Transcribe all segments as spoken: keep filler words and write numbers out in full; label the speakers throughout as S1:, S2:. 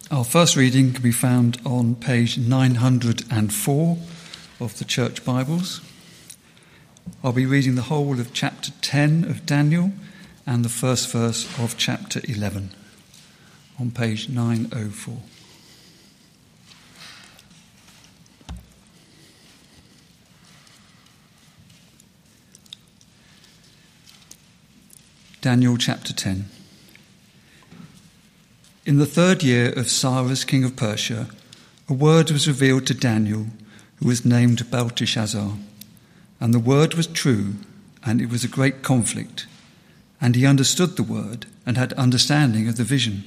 S1: Our first reading can be found on page nine hundred four of the Church Bibles. I'll be reading the whole of chapter ten of Daniel and the first verse of chapter eleven on page nine oh four. Daniel chapter ten. In the third year of Cyrus, king of Persia, a word was revealed to Daniel, who was named Belteshazzar. And the word was true, and it was a great conflict. And he understood the word, and had understanding of the vision.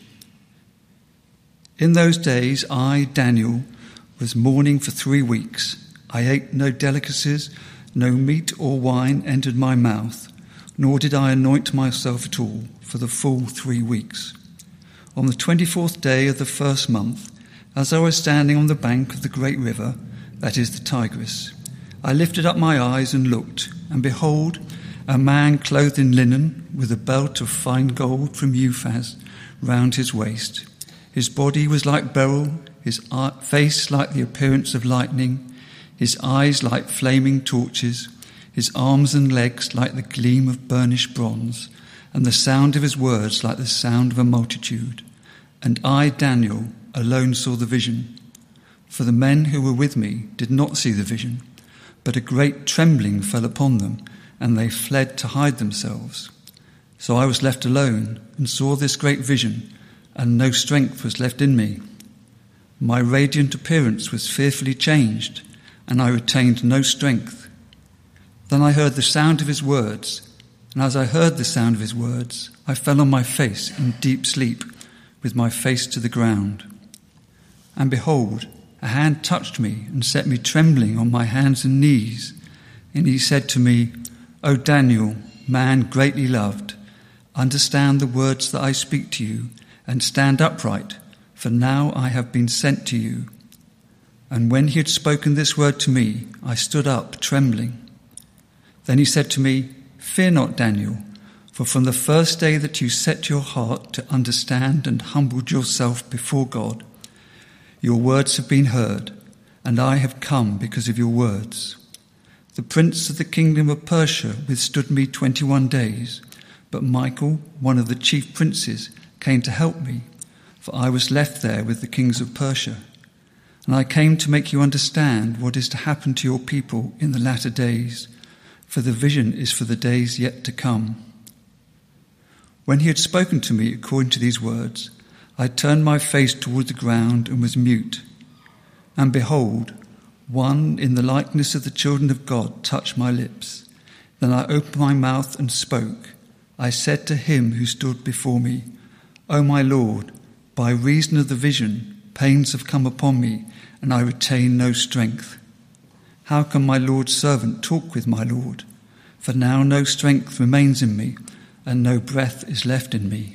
S1: In those days I, Daniel, was mourning for three weeks. I ate no delicacies, no meat or wine entered my mouth, nor did I anoint myself at all for the full three weeks. On the twenty-fourth day of the first month, as I was standing on the bank of the great river, that is the Tigris, I lifted up my eyes and looked, and behold, a man clothed in linen, with a belt of fine gold from Uphaz round his waist. His body was like beryl, his face like the appearance of lightning, his eyes like flaming torches, his arms and legs like the gleam of burnished bronze, and the sound of his words like the sound of a multitude. And I, Daniel, alone saw the vision. For the men who were with me did not see the vision, but a great trembling fell upon them, and they fled to hide themselves. So I was left alone, and saw this great vision, and no strength was left in me. My radiant appearance was fearfully changed, and I retained no strength. Then I heard the sound of his words, and as I heard the sound of his words, I fell on my face in deep sleep, with my face to the ground. And behold, a hand touched me and set me trembling on my hands and knees. And he said to me, O Daniel, man greatly loved, understand the words that I speak to you, and stand upright, for now I have been sent to you. And when he had spoken this word to me, I stood up trembling. Then he said to me, Fear not, Daniel, for from the first day that you set your heart to understand and humbled yourself before God, your words have been heard, and I have come because of your words. The prince of the kingdom of Persia withstood me twenty-one days, but Michael, one of the chief princes, came to help me, for I was left there with the kings of Persia. And I came to make you understand what is to happen to your people in the latter days, for the vision is for the days yet to come. When he had spoken to me according to these words, I turned my face toward the ground and was mute. And behold, one in the likeness of the children of God touched my lips. Then I opened my mouth and spoke. I said to him who stood before me, O my Lord, by reason of the vision, pains have come upon me, and I retain no strength. How can my Lord's servant talk with my Lord? For now no strength remains in me, and no breath is left in me.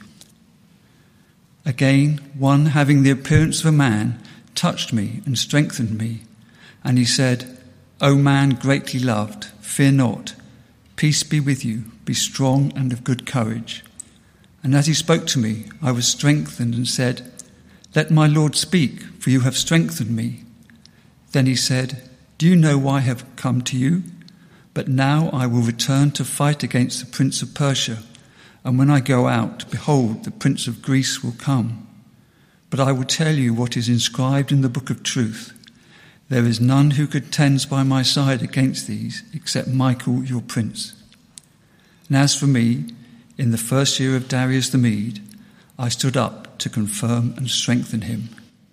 S1: Again, one having the appearance of a man touched me and strengthened me. And he said, O man greatly loved, fear not. Peace be with you, be strong and of good courage. And as he spoke to me, I was strengthened and said, Let my Lord speak, for you have strengthened me. Then he said, Do you know why I have come to you? But now I will return to fight against the prince of Persia. And when I go out, behold, the prince of Greece will come. But I will tell you what is inscribed in the book of truth. There is none who contends by my side against these, except Michael, your prince. And as for me, in the first year of Darius the Mede, I stood up to confirm and strengthen him.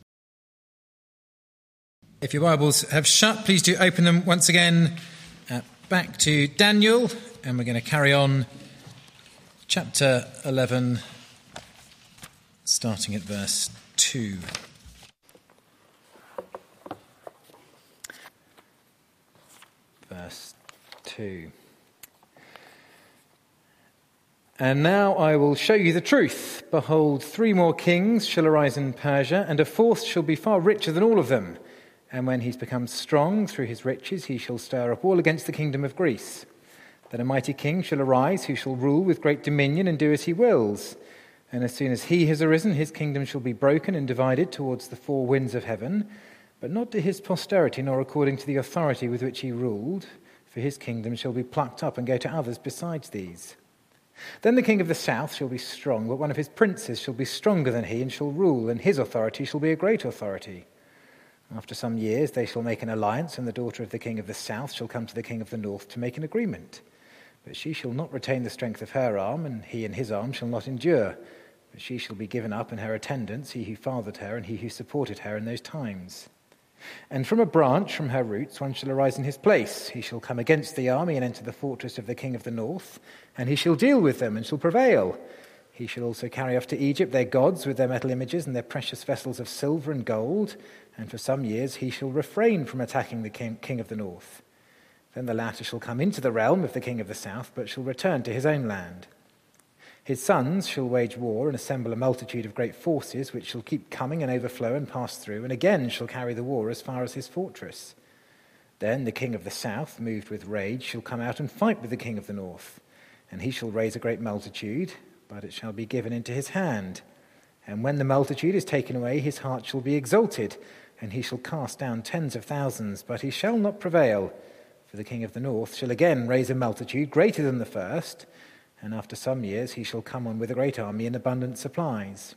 S2: If your Bibles have shut, please do open them once again uh, back to Daniel, and we're going to carry on chapter eleven, starting at verse two. Verse two. And now I will show you the truth. Behold, three more kings shall arise in Persia, and a fourth shall be far richer than all of them. And when he's become strong through his riches, he shall stir up all against the kingdom of Greece. Then a mighty king shall arise, who shall rule with great dominion and do as he wills. And as soon as he has arisen, his kingdom shall be broken and divided towards the four winds of heaven, but not to his posterity, nor according to the authority with which he ruled, for his kingdom shall be plucked up and go to others besides these. Then the king of the south shall be strong, but one of his princes shall be stronger than he, and shall rule, and his authority shall be a great authority. After some years they shall make an alliance, and the daughter of the king of the south shall come to the king of the north to make an agreement. But she shall not retain the strength of her arm, and he and his arm shall not endure. But she shall be given up, and her attendants, he who fathered her, and he who supported her in those times. And from a branch, from her roots, one shall arise in his place. He shall come against the army and enter the fortress of the king of the north, and he shall deal with them and shall prevail. He shall also carry off to Egypt their gods with their metal images and their precious vessels of silver and gold, and for some years he shall refrain from attacking the king, king of the north. Then the latter shall come into the realm of the king of the south, but shall return to his own land. His sons shall wage war and assemble a multitude of great forces, which shall keep coming and overflow and pass through, and again shall carry the war as far as his fortress. Then the king of the south, moved with rage, shall come out and fight with the king of the north, and he shall raise a great multitude, but it shall be given into his hand. And when the multitude is taken away, his heart shall be exalted, and he shall cast down tens of thousands, but he shall not prevail. For the king of the north shall again raise a multitude greater than the first, and after some years he shall come on with a great army and abundant supplies.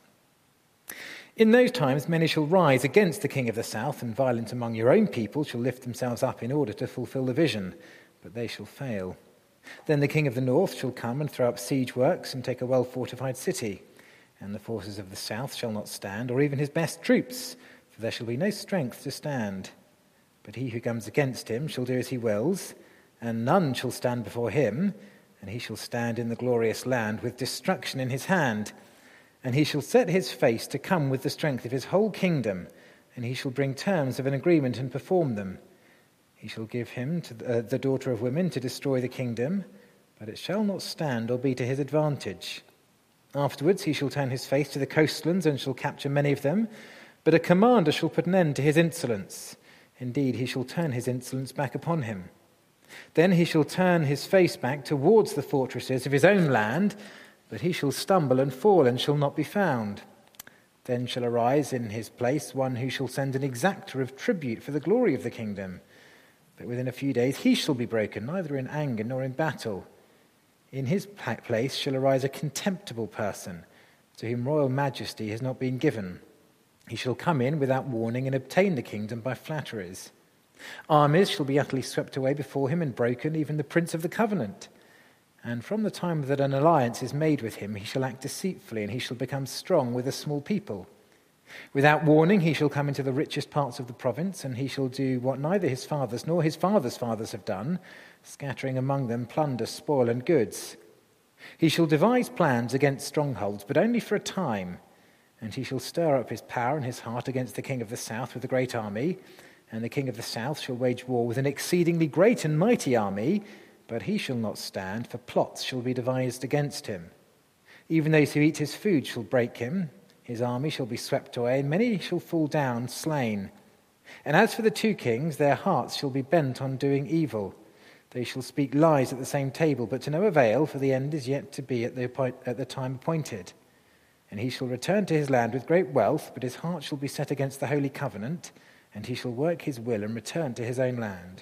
S2: In those times many shall rise against the king of the south, and violent among your own people shall lift themselves up in order to fulfill the vision, but they shall fail. Then the king of the north shall come and throw up siege works and take a well-fortified city, and the forces of the south shall not stand, or even his best troops, for there shall be no strength to stand. But he who comes against him shall do as he wills, and none shall stand before him, and he shall stand in the glorious land with destruction in his hand. And he shall set his face to come with the strength of his whole kingdom, and he shall bring terms of an agreement and perform them. He shall give him to the, uh, the daughter of women to destroy the kingdom, but it shall not stand or be to his advantage. Afterwards he shall turn his face to the coastlands and shall capture many of them, but a commander shall put an end to his insolence. Indeed, he shall turn his insolence back upon him. Then he shall turn his face back towards the fortresses of his own land, but he shall stumble and fall and shall not be found. Then shall arise in his place one who shall send an exactor of tribute for the glory of the kingdom. But within a few days he shall be broken, neither in anger nor in battle. In his place shall arise a contemptible person, to whom royal majesty has not been given. He shall come in without warning and obtain the kingdom by flatteries. Armies shall be utterly swept away before him and broken, even the prince of the covenant. And from the time that an alliance is made with him, he shall act deceitfully, and he shall become strong with a small people. Without warning he shall come into the richest parts of the province, and he shall do what neither his fathers nor his fathers' fathers have done, scattering among them plunder, spoil, and goods. He shall devise plans against strongholds, but only for a time, and he shall stir up his power and his heart against the king of the south with a great army. And the king of the south shall wage war with an exceedingly great and mighty army, but he shall not stand, for plots shall be devised against him. Even those who eat his food shall break him. His army shall be swept away, and many shall fall down slain. And as for the two kings, their hearts shall be bent on doing evil. They shall speak lies at the same table, but to no avail, for the end is yet to be at the, appoint- at the time appointed. And he shall return to his land with great wealth, but his heart shall be set against the holy covenant, and he shall work his will and return to his own land.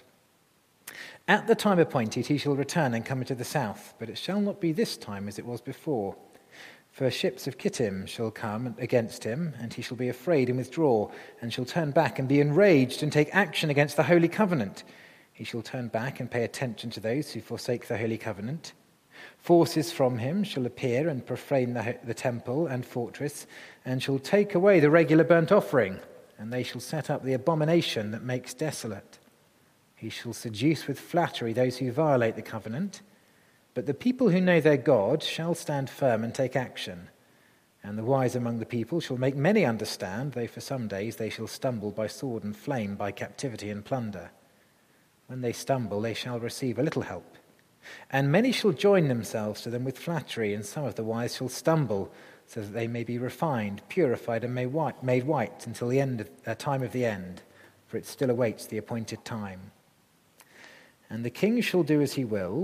S2: At the time appointed he shall return and come into the south, but it shall not be this time as it was before. For ships of Kittim shall come against him, and he shall be afraid and withdraw, and shall turn back and be enraged and take action against the holy covenant. He shall turn back and pay attention to those who forsake the holy covenant. Forces from him shall appear and profane the, the temple and fortress, and shall take away the regular burnt offering, and they shall set up the abomination that makes desolate. He shall seduce with flattery those who violate the covenant, but the people who know their God shall stand firm and take action. And the wise among the people shall make many understand, though for some days they shall stumble by sword and flame, by captivity and plunder. When they stumble, they shall receive a little help. And many shall join themselves to them with flattery, and some of the wise shall stumble, so that they may be refined, purified, and made white, made white until the end of, uh, time of the end, for it still awaits the appointed time. And the king shall do as he wills.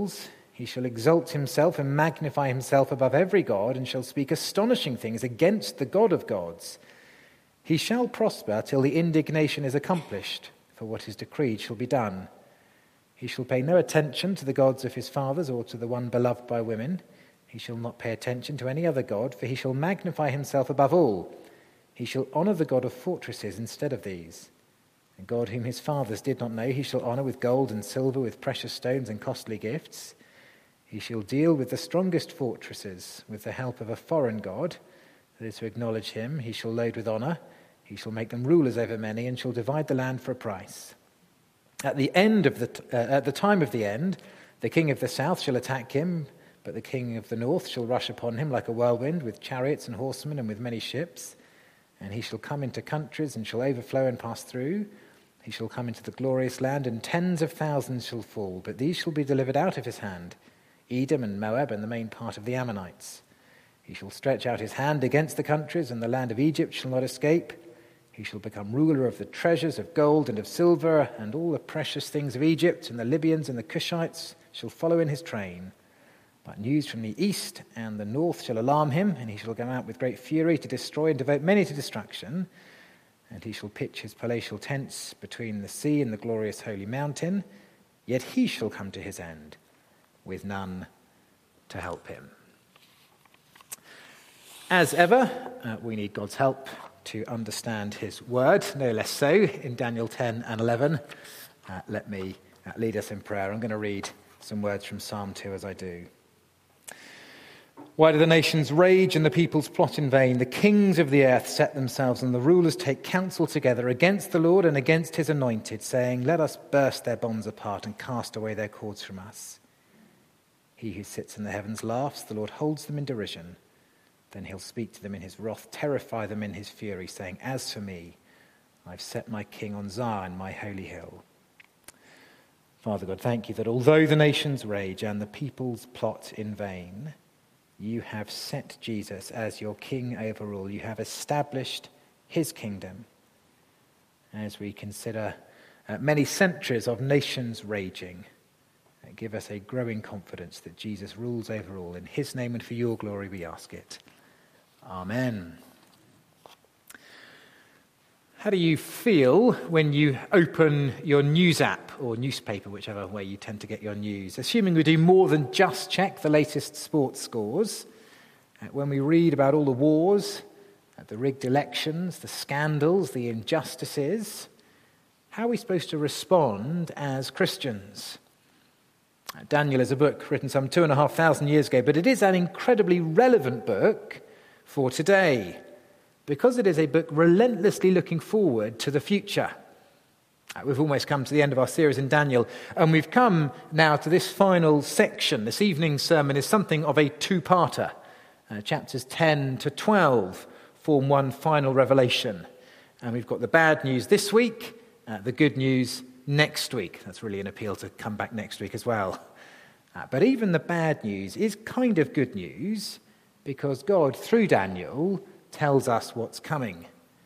S2: He shall exalt himself and magnify himself above every god, and shall speak astonishing things against the God of gods. He shall prosper till the indignation is accomplished, for what is decreed shall be done. He shall pay no attention to the gods of his fathers or to the one beloved by women. He shall not pay attention to any other god, for he shall magnify himself above all. He shall honor the God of fortresses instead of these. And God whom his fathers did not know, he shall honor with gold and silver, with precious stones and costly gifts. He shall deal with the strongest fortresses with the help of a foreign god, that is to acknowledge him. He shall load with honor. He shall make them rulers over many, and shall divide the land for a price. At the end of the t- uh, at the time of the end, the king of the south shall attack him, but the king of the north shall rush upon him like a whirlwind, with chariots and horsemen and with many ships. And he shall come into countries and shall overflow and pass through. He shall come into the glorious land, and tens of thousands shall fall, but these shall be delivered out of his hand, Edom and Moab and the main part of the Ammonites. He shall stretch out his hand against the countries, and the land of Egypt shall not escape. He shall become ruler of the treasures of gold and of silver, and all the precious things of Egypt, and the Libyans and the Cushites shall follow in his train. But news from the east and the north shall alarm him, and he shall go out with great fury to destroy and devote many to destruction. And he shall pitch his palatial tents between the sea and the glorious holy mountain. Yet he shall come to his end, with none to help him. As ever, uh, we need God's help to understand his word, no less so in Daniel ten and eleven. Uh, let me uh, lead us in prayer. I'm going to read some words from Psalm two as I do. Why do the nations rage and the peoples plot in vain? The kings of the earth set themselves, and the rulers take counsel together against the Lord and against his anointed, saying, let us burst their bonds apart and cast away their cords from us. He who sits in the heavens laughs, the Lord holds them in derision. Then he'll speak to them in his wrath, terrify them in his fury, saying, as for me, I've set my king on Zion, my holy hill. Father God, thank you that although the nations rage and the peoples plot in vain, you have set Jesus as your king over all. You have established his kingdom. As we consider uh, many centuries of nations raging, uh, give us a growing confidence that Jesus rules over all. In his name and for your glory we ask it. Amen. How do you feel when you open your news app or newspaper, whichever way you tend to get your news? Assuming we do more than just check the latest sports scores, uh, when we read about all the wars, uh, the rigged elections, the scandals, the injustices, how are we supposed to respond as Christians? Uh, Daniel is a book written some two and a half thousand years ago, but it is an incredibly relevant book for today, because it is a book relentlessly looking forward to the future. We've almost come to the end of our series in Daniel, and we've come now to this final section. This evening's sermon is something of a two-parter. Uh, chapters ten to twelve form one final revelation. And we've got the bad news this week, uh, the good news next week. That's really an appeal to come back next week as well. Uh, but even the bad news is kind of good news, because God, through Daniel, tells us what's coming.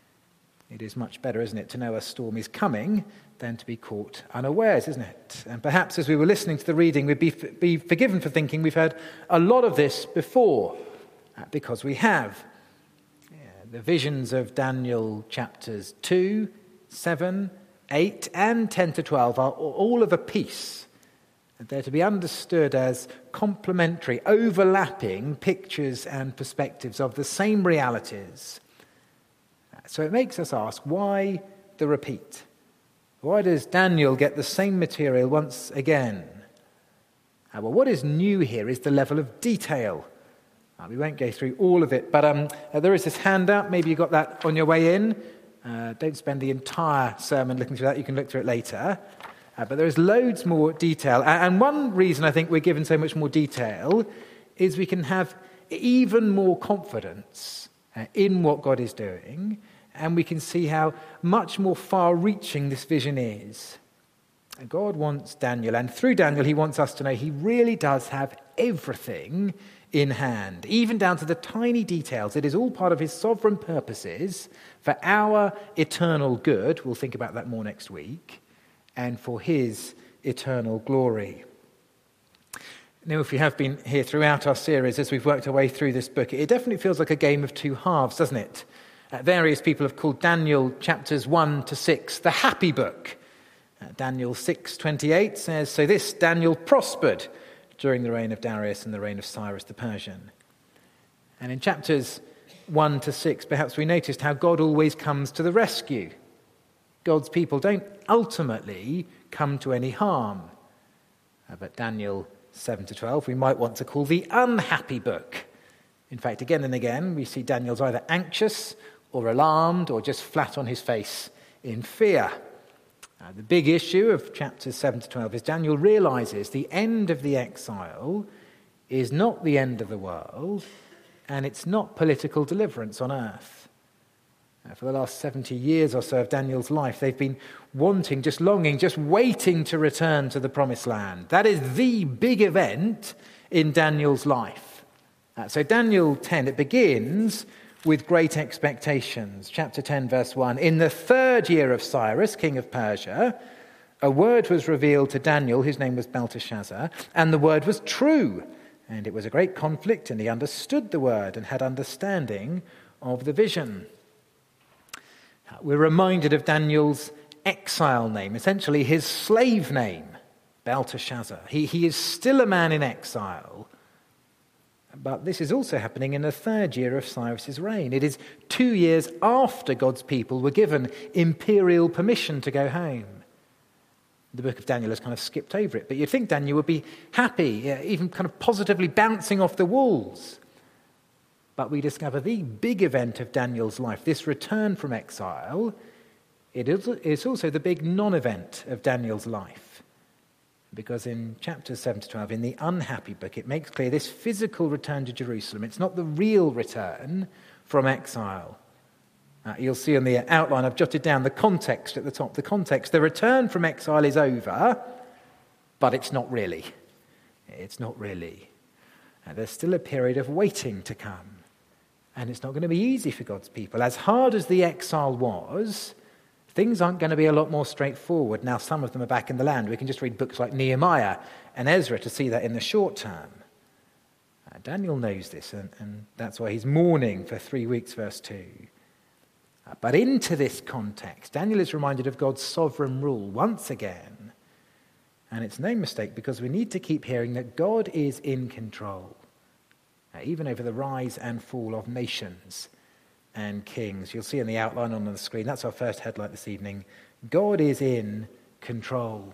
S2: It is much better, isn't it, to know a storm is coming than to be caught unawares, isn't it? And perhaps as we were listening to the reading, we'd be, be forgiven for thinking we've heard a lot of this before, because we have. Yeah, the visions of Daniel chapters two, seven, eight, and ten to twelve are all of a piece. They're to be understood as complementary, overlapping pictures and perspectives of the same realities. So it makes us ask, why the repeat? Why does Daniel get the same material once again? Uh, well, what is new here is the level of detail. Uh, we won't go through all of it, but um, uh, there is this handout. Maybe you got that on your way in. Uh, don't spend the entire sermon looking through that. You can look through it later. Uh, but there is loads more detail. And one reason I think we're given so much more detail is we can have even more confidence uh, in what God is doing, and we can see how much more far-reaching this vision is. And God wants Daniel, and through Daniel he wants us to know he really does have everything in hand, even down to the tiny details. It is all part of his sovereign purposes for our eternal good. We'll think about that more next week. And for his eternal glory. Now, if you have been here throughout our series as we've worked our way through this book, it definitely feels like a game of two halves, doesn't it? Uh, various people have called Daniel chapters one to six the happy book. Uh, Daniel six twenty-eight says, "So this Daniel prospered during the reign of Darius and the reign of Cyrus the Persian." And in chapters one to six, perhaps we noticed how God always comes to the rescue. God's people don't ultimately come to any harm. Uh, but Daniel seven to twelve, we might want to call the unhappy book. In fact, again and again, we see Daniel's either anxious or alarmed or just flat on his face in fear. Uh, the big issue of chapters seven to twelve is Daniel realizes the end of the exile is not the end of the world, and it's not political deliverance on earth. Uh, for the last seventy years or so of Daniel's life, they've been wanting, just longing, just waiting to return to the promised land. That is the big event in Daniel's life. Uh, so Daniel ten, it begins with great expectations. Chapter ten, verse one. "In the third year of Cyrus, king of Persia, a word was revealed to Daniel, whose name was Belteshazzar, and the word was true. And it was a great conflict, and he understood the word and had understanding of the vision." We're reminded of Daniel's exile name, essentially his slave name, Belteshazzar. He, he is still a man in exile, but this is also happening in the third year of Cyrus's reign. It is two years after God's people were given imperial permission to go home. The book of Daniel has kind of skipped over it, but you'd think Daniel would be happy, even kind of positively bouncing off the walls. But we discover the big event of Daniel's life, this return from exile, it is also the big non-event of Daniel's life. Because in chapters seven to twelve, in the unhappy book, it makes clear this physical return to Jerusalem, it's not the real return from exile. Uh, you'll see on the outline, I've jotted down the context at the top. The context, the return from exile is over, but it's not really. It's not really. Uh, there's still a period of waiting to come. And it's not going to be easy for God's people. As hard as the exile was, things aren't going to be a lot more straightforward. Now some of them are back in the land. We can just read books like Nehemiah and Ezra to see that in the short term. Uh, Daniel knows this, and, and that's why he's mourning for three weeks, verse two. Uh, but into this context, Daniel is reminded of God's sovereign rule once again. And it's no mistake, because we need to keep hearing that God is in control. Even over the rise and fall of nations and kings. You'll see in the outline on the screen, that's our first headline this evening. God is in control.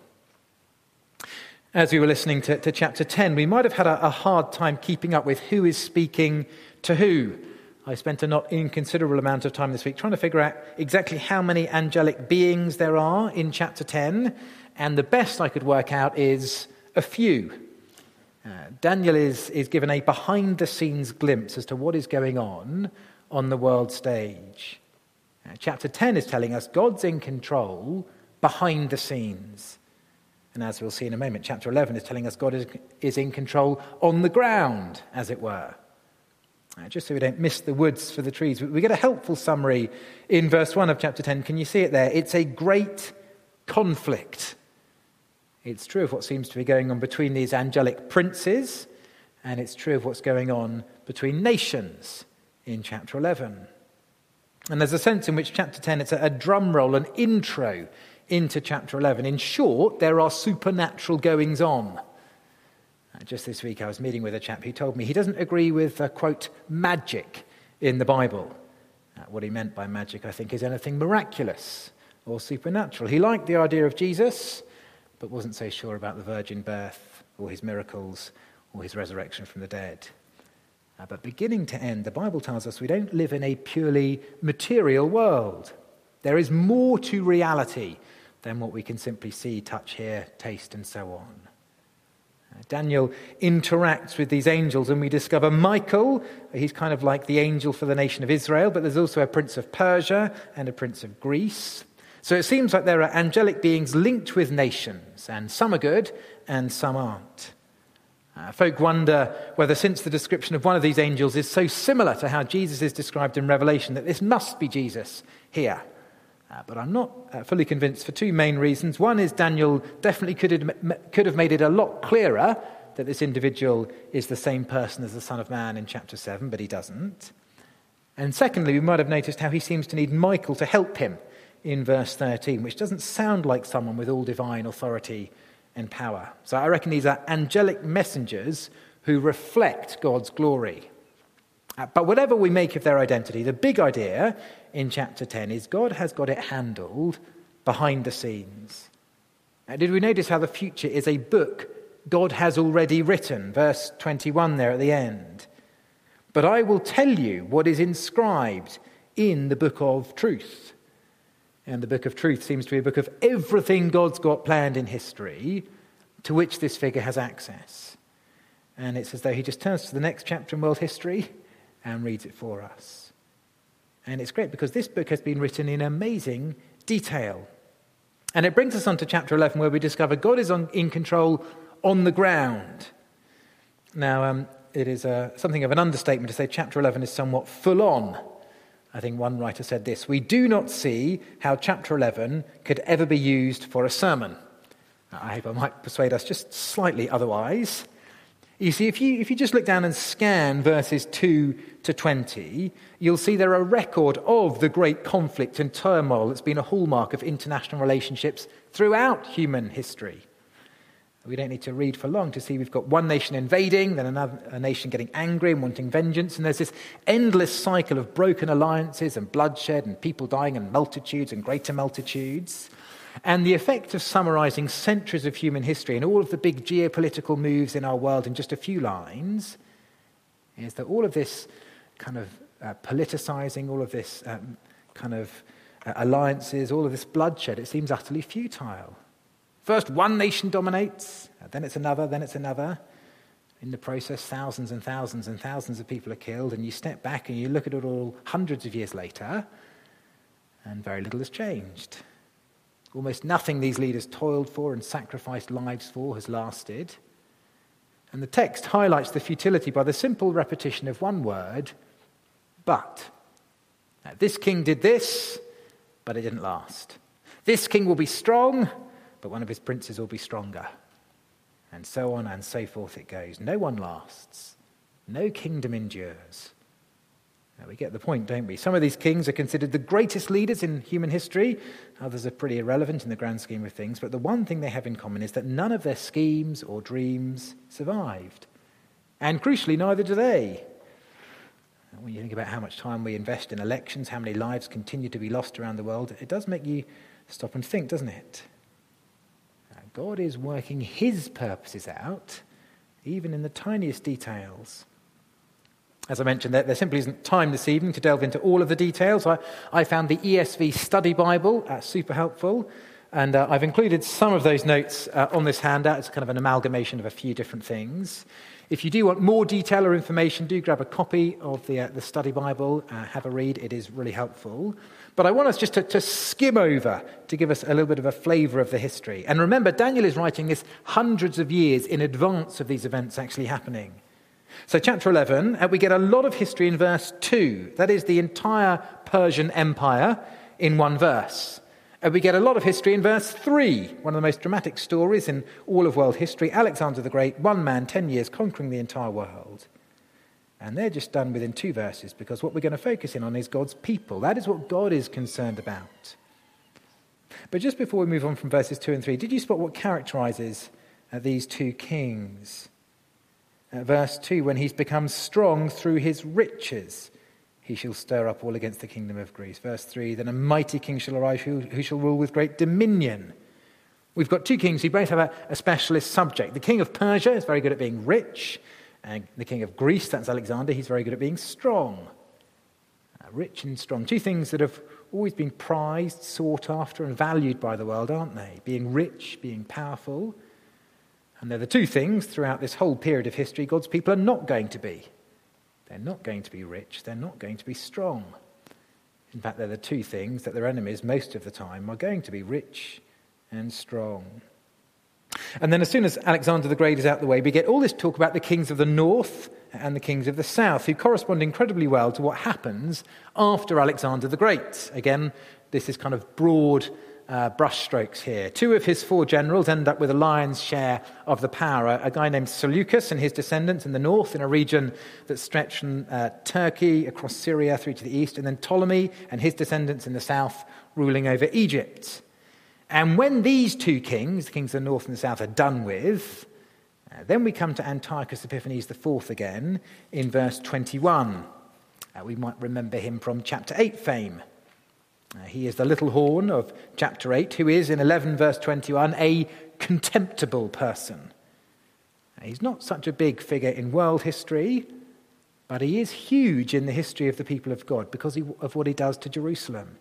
S2: As we were listening to, to chapter ten, we might have had a, a hard time keeping up with who is speaking to who. I spent a not inconsiderable amount of time this week trying to figure out exactly how many angelic beings there are in chapter ten, and the best I could work out is a few. Uh, Daniel is, is given a behind-the-scenes glimpse as to what is going on on the world stage. Uh, chapter ten is telling us God's in control behind the scenes. And as we'll see in a moment, chapter eleven is telling us God is, is in control on the ground, as it were. Uh, just so we don't miss the woods for the trees, we, we get a helpful summary in verse one of chapter ten. Can you see it there? It's a great conflict. It's true of what seems to be going on between these angelic princes, and it's true of what's going on between nations in chapter eleven. And there's a sense in which chapter ten, it's a, a drum roll, an intro into chapter eleven. In short, there are supernatural goings on. Uh, just this week I was meeting with a chap who told me he doesn't agree with, uh, quote, magic in the Bible. Uh, what he meant by magic, I think, is anything miraculous or supernatural. He liked the idea of Jesus, but wasn't so sure about the virgin birth or his miracles or his resurrection from the dead. Uh, but beginning to end, the Bible tells us we don't live in a purely material world. There is more to reality than what we can simply see, touch, hear, taste, and so on. Uh, Daniel interacts with these angels, and we discover Michael. He's kind of like the angel for the nation of Israel, but there's also a prince of Persia and a prince of Greece. So it seems like there are angelic beings linked with nations, and some are good and some aren't. Uh, folk wonder whether, since the description of one of these angels is so similar to how Jesus is described in Revelation, that this must be Jesus here. Uh, but I'm not uh, fully convinced for two main reasons. One is Daniel definitely could have, could have made it a lot clearer that this individual is the same person as the Son of Man in chapter seven, but he doesn't. And secondly, we might have noticed how he seems to need Michael to help him in verse thirteen, which doesn't sound like someone with all divine authority and power. So I reckon these are angelic messengers who reflect God's glory. Uh, but whatever we make of their identity, the big idea in chapter ten is God has got it handled behind the scenes. Uh, did we notice how the future is a book God has already written? Verse twenty-one there at the end. But I will tell you what is inscribed in the book of truth. And the book of truth seems to be a book of everything God's got planned in history to which this figure has access. And it's as though he just turns to the next chapter in world history and reads it for us. And it's great because this book has been written in amazing detail. And it brings us on to chapter eleven, where we discover God is on, in control on the ground. Now, um, it is uh, something of an understatement to say chapter eleven is somewhat full on. I think one writer said this: we do not see how chapter eleven could ever be used for a sermon. I hope I might persuade us just slightly otherwise. You see, if you if you just look down and scan verses two to twenty, you'll see they're a record of the great conflict and turmoil that's been a hallmark of international relationships throughout human history. We don't need to read for long to see we've got one nation invading, then another a nation getting angry and wanting vengeance, and there's this endless cycle of broken alliances and bloodshed and people dying in multitudes and greater multitudes. And the effect of summarizing centuries of human history and all of the big geopolitical moves in our world in just a few lines is that all of this kind of uh, politicizing, all of this um, kind of uh, alliances, all of this bloodshed, it seems utterly futile. First, one nation dominates, then it's another, then it's another. In the process, thousands and thousands and thousands of people are killed, and you step back and you look at it all hundreds of years later, and very little has changed. Almost nothing these leaders toiled for and sacrificed lives for has lasted. And the text highlights the futility by the simple repetition of one word, but. Now, this king did this, but it didn't last. This king will be strong, but one of his princes will be stronger. And so on and so forth it goes. No one lasts. No kingdom endures. Now, we get the point, don't we? Some of these kings are considered the greatest leaders in human history. Others are pretty irrelevant in the grand scheme of things. But the one thing they have in common is that none of their schemes or dreams survived. And crucially, neither do they. When you think about how much time we invest in elections, how many lives continue to be lost around the world, it does make you stop and think, doesn't it? God is working his purposes out, even in the tiniest details. As I mentioned, there, there simply isn't time this evening to delve into all of the details. I, I found the E S V Study Bible uh, super helpful, and uh, I've included some of those notes uh, on this handout. It's kind of an amalgamation of a few different things. If you do want more detail or information, do grab a copy of the, uh, the Study Bible, uh, have a read. It is really helpful. But I want us just to, to skim over to give us a little bit of a flavour of the history. And remember, Daniel is writing this hundreds of years in advance of these events actually happening. So chapter eleven, uh, we get a lot of history in verse two. That is the entire Persian Empire in one verse. Uh, we get a lot of history in verse three, one of the most dramatic stories in all of world history. Alexander the Great, one man, ten years, conquering the entire world. And they're just done within two verses, because what we're going to focus in on is God's people. That is what God is concerned about. But just before we move on from verses two and three, did you spot what characterizes uh, these two kings? Uh, verse two, when he's become strong through his riches, he shall stir up all against the kingdom of Greece. Verse three, then a mighty king shall arise who, who shall rule with great dominion. We've got two kings who both have a, a specialist subject. The king of Persia is very good at being rich. And the king of Greece, that's Alexander, he's very good at being strong. Uh, rich and strong. Two things that have always been prized, sought after, and valued by the world, aren't they? Being rich, being powerful. And they're the two things throughout this whole period of history God's people are not going to be. They're not going to be rich. They're not going to be strong. In fact, they're the two things that their enemies most of the time are going to be: rich and strong. And then as soon as Alexander the Great is out the way, we get all this talk about the kings of the north and the kings of the south, who correspond incredibly well to what happens after Alexander the Great. Again, this is kind of broad uh, brushstrokes here. Two of his four generals end up with a lion's share of the power. A, a guy named Seleucus and his descendants in the north, in a region that stretched from uh, Turkey across Syria through to the east, and then Ptolemy and his descendants in the south, ruling over Egypt. And when these two kings, the kings of the north and the south, are done with, uh, then we come to Antiochus Epiphanes the fourth again in verse twenty-one. Uh, we might remember him from chapter eight fame. Uh, he is the little horn of chapter eight, who is, in eleven verse twenty-one, a contemptible person. Uh, he's not such a big figure in world history, but he is huge in the history of the people of God because he, of what he does to Jerusalem.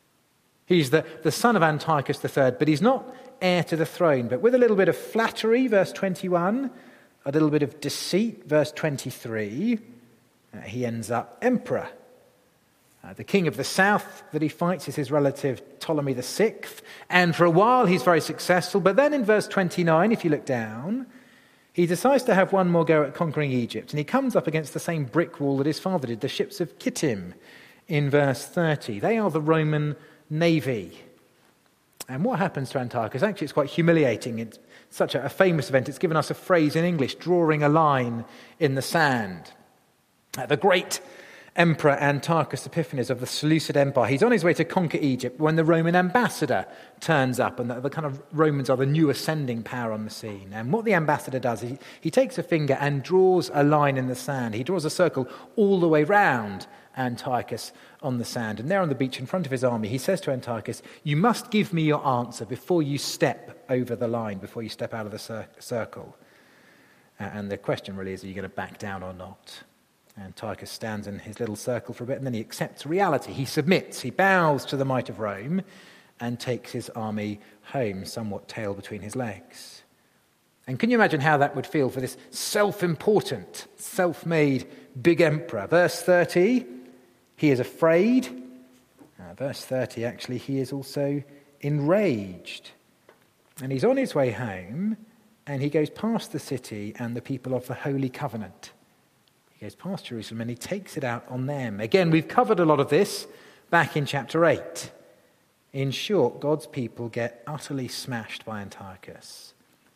S2: He's the, the son of Antiochus the third, but he's not heir to the throne. But with a little bit of flattery, verse twenty-one, a little bit of deceit, verse twenty-three, uh, he ends up emperor. Uh, the king of the south that he fights is his relative Ptolemy the sixth, and for a while he's very successful. But then in verse twenty-nine, if you look down, he decides to have one more go at conquering Egypt, and he comes up against the same brick wall that his father did, the ships of Kittim, in verse thirty. They are the Roman navy. And what happens to Antiochus? Actually, it's quite humiliating. It's such a, a famous event. It's given us a phrase in English, drawing a line in the sand. Uh, the great Emperor Antiochus Epiphanes of the Seleucid Empire, he's on his way to conquer Egypt when the Roman ambassador turns up, and the, the kind of Romans are the new ascending power on the scene. And what the ambassador does, he, he takes a finger and draws a line in the sand. He draws a circle all the way round Antiochus on the sand. And there on the beach in front of his army, he says to Antiochus, "You must give me your answer before you step over the line, before you step out of the cir- circle. Uh, and the question really is, are you going to back down or not?" Antiochus stands in his little circle for a bit, and then he accepts reality. He submits, he bows to the might of Rome, and takes his army home, somewhat tail between his legs. And can you imagine how that would feel for this self-important, self-made big emperor? Verse thirty, he is afraid. Uh, verse thirty, actually, he is also enraged. And he's on his way home, and he goes past the city and the people of the Holy Covenant. He goes past Jerusalem and he takes it out on them. Again, we've covered a lot of this back in chapter eight. In short, God's people get utterly smashed by Antiochus.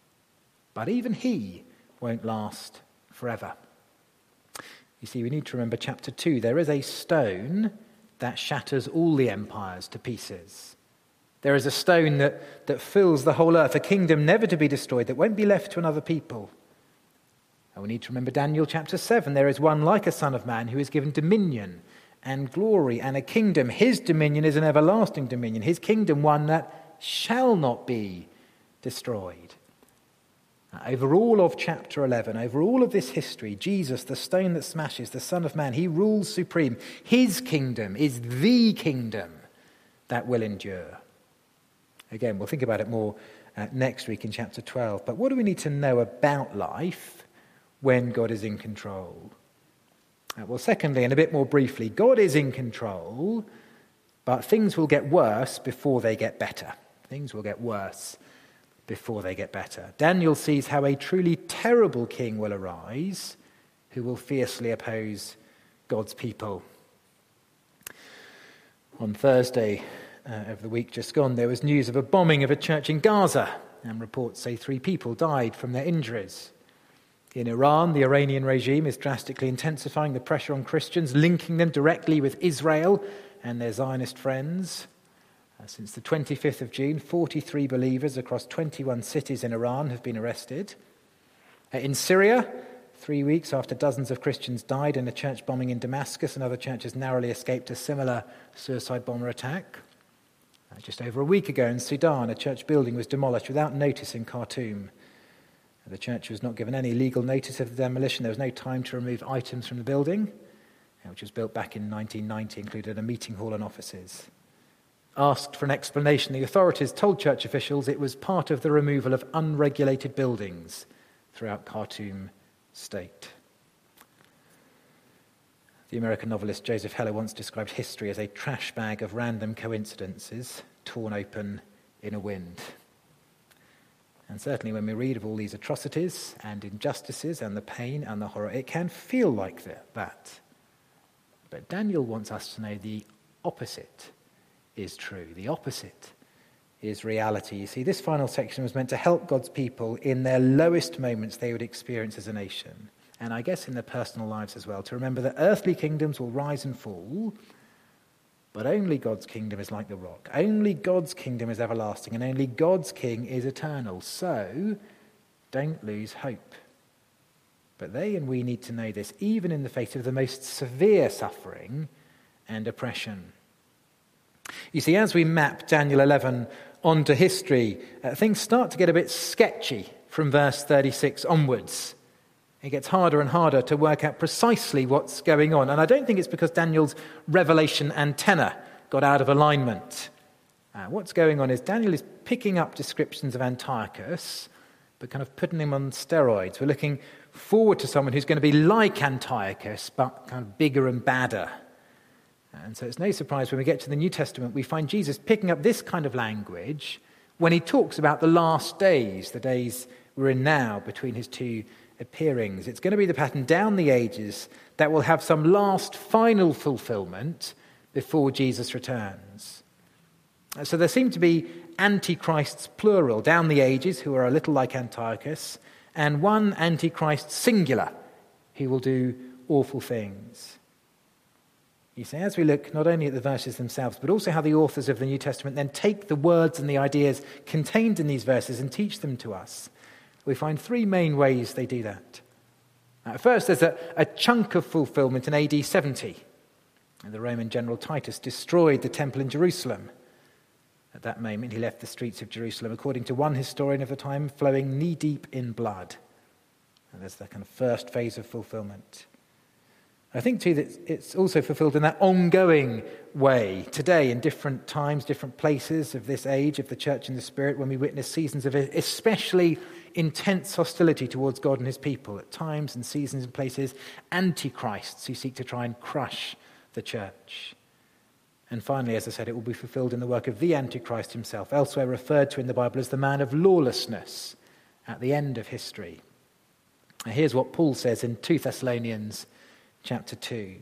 S2: But even he won't last forever. You see, we need to remember chapter two. There is a stone that shatters all the empires to pieces. There is a stone that, that fills the whole earth, a kingdom never to be destroyed, that won't be left to another people. And we need to remember Daniel chapter seven. There is one like a son of man who is given dominion and glory and a kingdom. His dominion is an everlasting dominion. His kingdom one that shall not be destroyed. Now, over all of chapter eleven, over all of this history, Jesus, the stone that smashes, the Son of Man, he rules supreme. His kingdom is the kingdom that will endure. Again, we'll think about it more uh, next week in chapter twelve. But what do we need to know about life when God is in control? Uh, well, secondly, and a bit more briefly, God is in control, but things will get worse before they get better. Things will get worse before they get better. Daniel sees how a truly terrible king will arise who will fiercely oppose God's people. On Thursday uh, of the week just gone, there was news of a bombing of a church in Gaza, and reports say three people died from their injuries. In Iran, the Iranian regime is drastically intensifying the pressure on Christians, linking them directly with Israel and their Zionist friends. Uh, since the twenty-fifth of June, forty-three believers across twenty-one cities in Iran have been arrested. Uh, in Syria, three weeks after dozens of Christians died in a church bombing in Damascus, another church has narrowly escaped a similar suicide bomber attack. Uh, just over a week ago in Sudan, a church building was demolished without notice in Khartoum. The church was not given any legal notice of the demolition. There was no time to remove items from the building, which was built back in nineteen ninety, included a meeting hall and offices. Asked for an explanation, the authorities told church officials it was part of the removal of unregulated buildings throughout Khartoum state. The American novelist Joseph Heller once described history as a trash bag of random coincidences torn open in a wind. And certainly when we read of all these atrocities and injustices and the pain and the horror, it can feel like that. But Daniel wants us to know the opposite is true. The opposite is reality. You see, this final section was meant to help God's people in their lowest moments they would experience as a nation, and I guess in their personal lives as well, to remember that earthly kingdoms will rise and fall, but only God's kingdom is like the rock. Only God's kingdom is everlasting, and only God's king is eternal. So, don't lose hope. But they and we need to know this, even in the face of the most severe suffering and oppression. You see, as we map Daniel eleven onto history, uh, things start to get a bit sketchy from verse thirty-six onwards. It gets harder and harder to work out precisely what's going on. And I don't think it's because Daniel's revelation antenna got out of alignment. Uh, what's going on is Daniel is picking up descriptions of Antiochus, but kind of putting him on steroids. We're looking forward to someone who's going to be like Antiochus, but kind of bigger and badder. And so it's no surprise when we get to the New Testament, we find Jesus picking up this kind of language when he talks about the last days, the days we're in now between his two appearings. It's going to be the pattern down the ages that will have some last final fulfillment before Jesus returns. So there seem to be antichrists plural down the ages who are a little like Antiochus, and one antichrist singular who will do awful things. You see, as we look not only at the verses themselves, but also how the authors of the New Testament then take the words and the ideas contained in these verses and teach them to us, we find three main ways they do that. Uh, first, there's a, a chunk of fulfillment in A D seventy. And the Roman general Titus destroyed the temple in Jerusalem. At that moment, he left the streets of Jerusalem, according to one historian of the time, flowing knee-deep in blood. And there's the kind of first phase of fulfillment. I think, too, that it's also fulfilled in that ongoing way today in different times, different places of this age of the church and the Spirit, when we witness seasons of especially intense hostility towards God and his people, at times and seasons and places, antichrists who seek to try and crush the church. And finally, as I said, it will be fulfilled in the work of the Antichrist himself, elsewhere referred to in the Bible as the man of lawlessness at the end of history. Now, here's what Paul says in Second Thessalonians chapter two.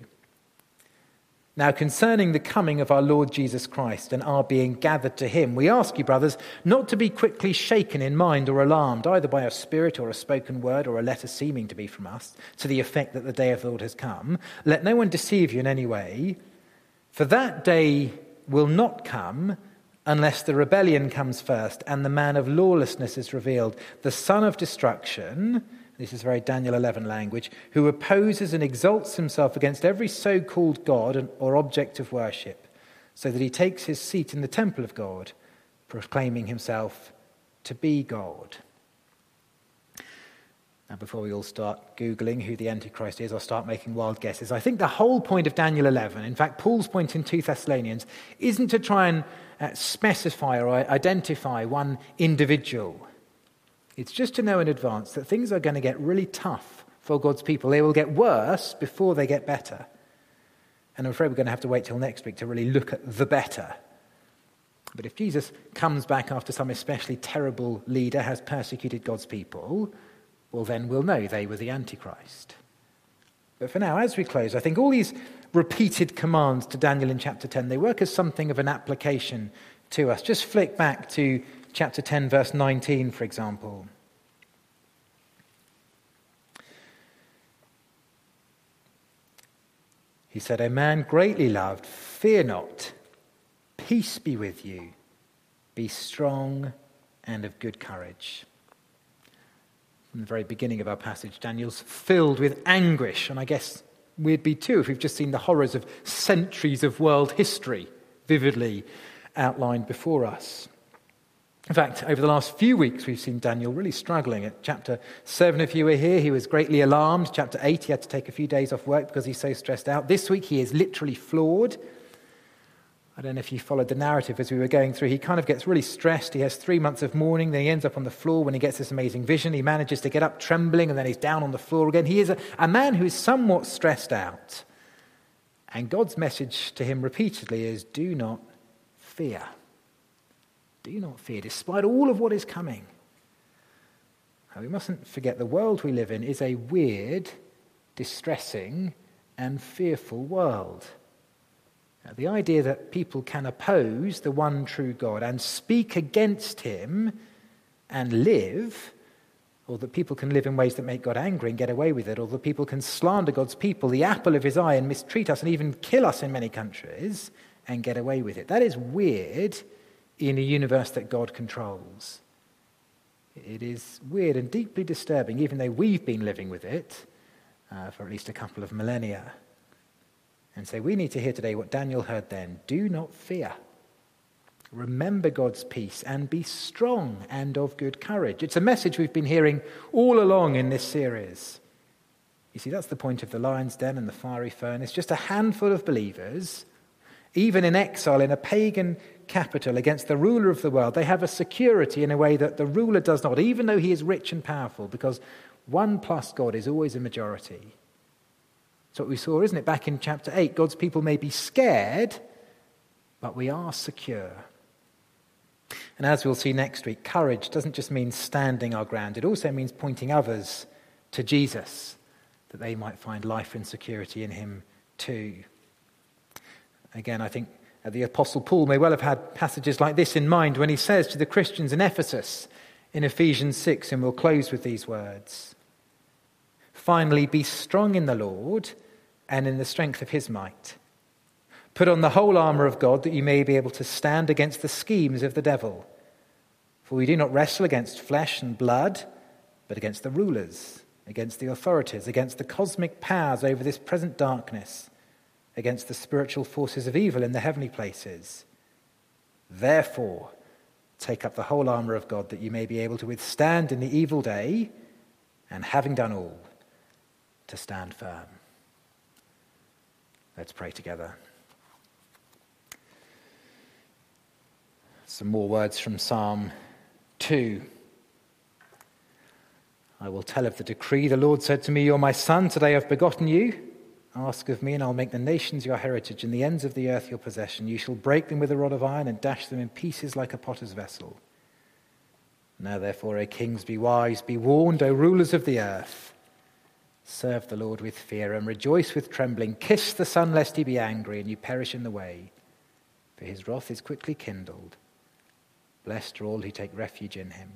S2: Now, concerning the coming of our Lord Jesus Christ and our being gathered to him, we ask you, brothers, not to be quickly shaken in mind or alarmed, either by a spirit or a spoken word or a letter seeming to be from us, to the effect that the day of the Lord has come. Let no one deceive you in any way, for that day will not come unless the rebellion comes first and the man of lawlessness is revealed, the son of destruction. This is very Daniel eleven language, who opposes and exalts himself against every so-called God or object of worship, so that he takes his seat in the temple of God, proclaiming himself to be God. Now, before we all start Googling who the Antichrist is or start making wild guesses, I think the whole point of Daniel eleven, in fact, Paul's point in Second Thessalonians, isn't to try and uh, specify or identify one individual. It's just to know in advance that things are going to get really tough for God's people. They will get worse before they get better. And I'm afraid we're going to have to wait till next week to really look at the better. But if Jesus comes back after some especially terrible leader has persecuted God's people, well, then we'll know they were the Antichrist. But for now, as we close, I think all these repeated commands to Daniel in chapter ten, they work as something of an application to us. Just flick back to chapter ten, verse nineteen, for example. He said, "O man greatly loved, fear not. Peace be with you. Be strong and of good courage." From the very beginning of our passage, Daniel's filled with anguish, and I guess we'd be too if we've just seen the horrors of centuries of world history vividly outlined before us. In fact, over the last few weeks, we've seen Daniel really struggling. At chapter seven, if you were here, he was greatly alarmed. Chapter eight, he had to take a few days off work because he's so stressed out. This week, he is literally floored. I don't know if you followed the narrative as we were going through. He kind of gets really stressed. He has three months of mourning. Then he ends up on the floor when he gets this amazing vision. He manages to get up trembling, and then he's down on the floor again. He is a, a man who is somewhat stressed out. And God's message to him repeatedly is, do not fear. Do not fear, despite all of what is coming. Now, we mustn't forget the world we live in is a weird, distressing, and fearful world. Now, the idea that people can oppose the one true God and speak against him and live, or that people can live in ways that make God angry and get away with it, or that people can slander God's people, the apple of his eye, and mistreat us and even kill us in many countries and get away with it. That is weird in a universe that God controls. It is weird and deeply disturbing, even though we've been living with it uh, for at least a couple of millennia. And so we need to hear today what Daniel heard then. Do not fear. Remember God's peace and be strong and of good courage. It's a message we've been hearing all along in this series. You see, that's the point of the lion's den and the fiery furnace. Just a handful of believers, even in exile in a pagan capital against the ruler of the world, they have a security in a way that the ruler does not, even though he is rich and powerful, because one plus God is always a majority. That's what we saw, isn't it? Back in chapter eight, God's people may be scared, but we are secure. And as we'll see next week, courage doesn't just mean standing our ground. It also means pointing others to Jesus, that they might find life and security in him too. Again, I think the Apostle Paul may well have had passages like this in mind when he says to the Christians in Ephesus in Ephesians six, and we'll close with these words. Finally, be strong in the Lord and in the strength of his might. Put on the whole armour of God that you may be able to stand against the schemes of the devil. For we do not wrestle against flesh and blood, but against the rulers, against the authorities, against the cosmic powers over this present darkness, against the spiritual forces of evil in the heavenly places. Therefore, take up the whole armour of God that you may be able to withstand in the evil day, and having done all, to stand firm. Let's pray together. Some more words from Psalm two. I will tell of the decree. The Lord said to me, "You're my son, today I've begotten you. Ask of me, and I'll make the nations your heritage, and the ends of the earth your possession. You shall break them with a rod of iron and dash them in pieces like a potter's vessel. Now therefore, O kings, be wise, be warned, O rulers of the earth. Serve the Lord with fear and rejoice with trembling. Kiss the Son, lest he be angry and you perish in the way, for his wrath is quickly kindled. Blessed are all who take refuge in him."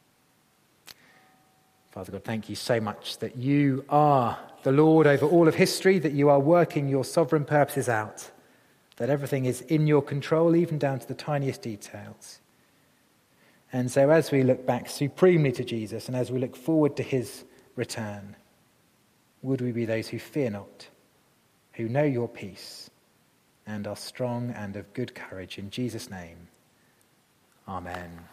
S2: Father God, thank you so much that you are the Lord over all of history, that you are working your sovereign purposes out, that everything is in your control, even down to the tiniest details. And so as we look back supremely to Jesus and as we look forward to his return, would we be those who fear not, who know your peace, and are strong and of good courage. In Jesus' name, amen.